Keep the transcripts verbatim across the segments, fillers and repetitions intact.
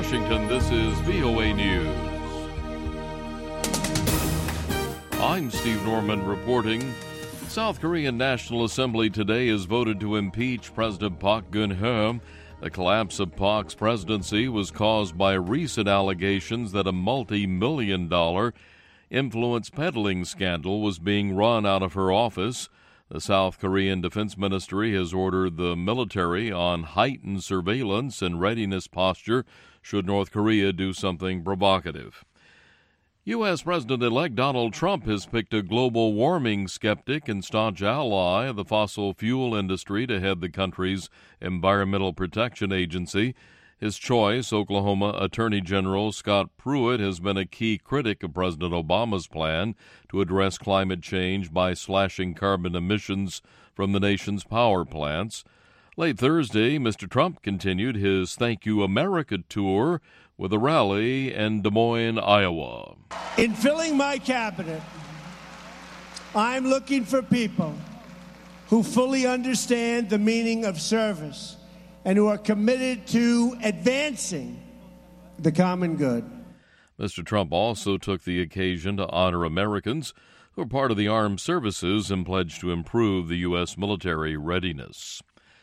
Washington, this is V O A News. I'm Steve Norman reporting. South Korean National Assembly today has voted to impeach President Park Geun-hye. The collapse of Park's presidency was caused by recent allegations that a multi-million dollar influence peddling scandal was being run out of her office. The South Korean Defense Ministry has ordered the military on heightened surveillance and readiness posture should North Korea do something provocative. U S. President-elect Donald Trump has picked a global warming skeptic and staunch ally of the fossil fuel industry to head the country's Environmental Protection Agency. His choice, Oklahoma Attorney General Scott Pruitt, has been a key critic of President Obama's plan to address climate change by slashing carbon emissions from the nation's power plants. Late Thursday, Mister Trump continued his Thank You America tour with a rally in Des Moines, Iowa. In filling my cabinet, I'm looking for people who fully understand the meaning of service and who are committed to advancing the common good. Mister Trump also took the occasion to honor Americans who are part of the armed services and pledged to improve the U S military readiness.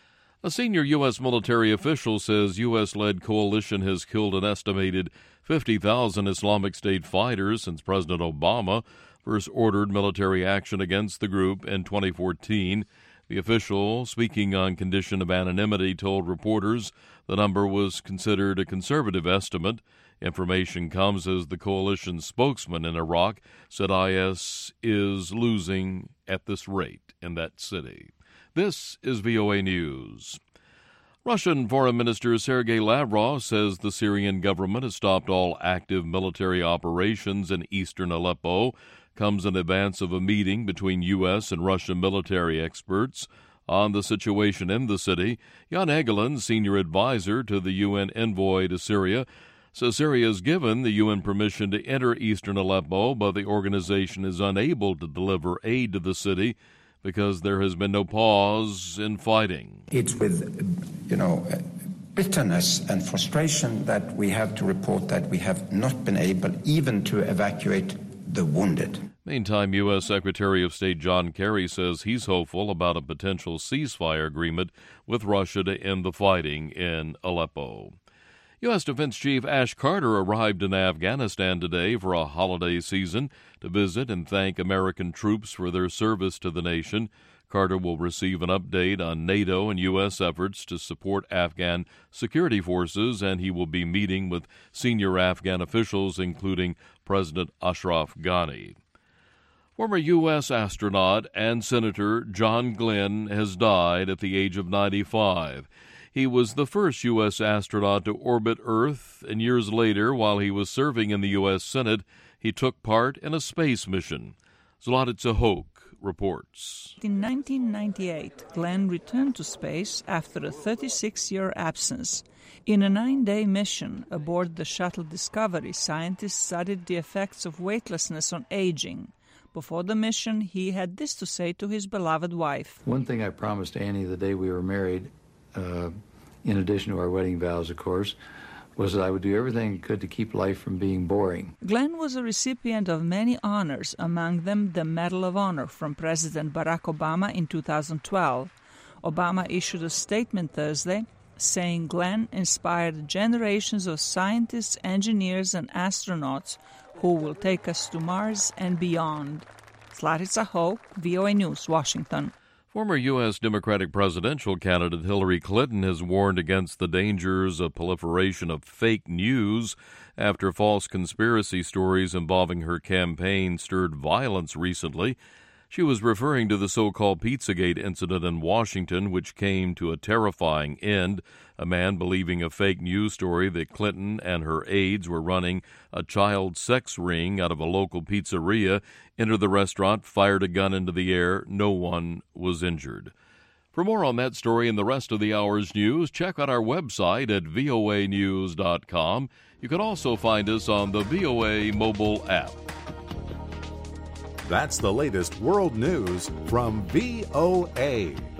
A senior U S military official says U S-led coalition has killed an estimated fifty thousand Islamic State fighters since President Obama first ordered military action against the group in twenty fourteen. The official, speaking on condition of anonymity, told reporters the number was considered a conservative estimate. Information comes as the coalition's spokesman in Iraq said I S is losing at this rate in that city. This is V O A News. Russian Foreign Minister Sergei Lavrov says the Syrian government has stopped all active military operations in eastern Aleppo. Comes in advance of a meeting between U S and Russian military experts on the situation in the city. Jan Egeland, senior advisor to the U N envoy to Syria, says Syria has given the U N permission to enter eastern Aleppo, but the organization is unable to deliver aid to the city because there has been no pause in fighting. It's with, you know, bitterness and frustration that we have to report that we have not been able even to evacuate the wounded. Meantime, U S. Secretary of State John Kerry says he's hopeful about a potential ceasefire agreement with Russia to end the fighting in Aleppo. U S. Defense Chief Ash Carter arrived in Afghanistan today for a holiday season to visit and thank American troops for their service to the nation. Carter will receive an update on NATO and U S efforts to support Afghan security forces, and he will be meeting with senior Afghan officials, including President Ashraf Ghani. Former U S astronaut and Senator John Glenn has died at the age of ninety-five. He was the first U S astronaut to orbit Earth, and years later, while he was serving in the U S Senate, he took part in a space mission. Zlatice Hoke reports. In nineteen ninety-eight, Glenn returned to space after a thirty-six-year absence. In a nine-day mission aboard the shuttle Discovery, scientists studied the effects of weightlessness on aging. Before the mission, he had this to say to his beloved wife. One thing I promised Annie the day we were married, uh, in addition to our wedding vows, of course, was that I would do everything I could to keep life from being boring. Glenn was a recipient of many honors, among them the Medal of Honor from President Barack Obama in two thousand twelve. Obama issued a statement Thursday saying Glenn inspired generations of scientists, engineers, and astronauts who will take us to Mars and beyond. Zlatice Hoke, V O A News, Washington. Former U S. Democratic presidential candidate Hillary Clinton has warned against the dangers of proliferation of fake news after false conspiracy stories involving her campaign stirred violence recently. She was referring to the so-called Pizzagate incident in Washington, which came to a terrifying end. A man believing a fake news story that Clinton and her aides were running a child sex ring out of a local pizzeria entered the restaurant, fired a gun into the air. No one was injured. For more on that story and the rest of the hour's news, check out our website at V O A news dot com. You can also find us on the V O A mobile app. That's the latest world news from V O A.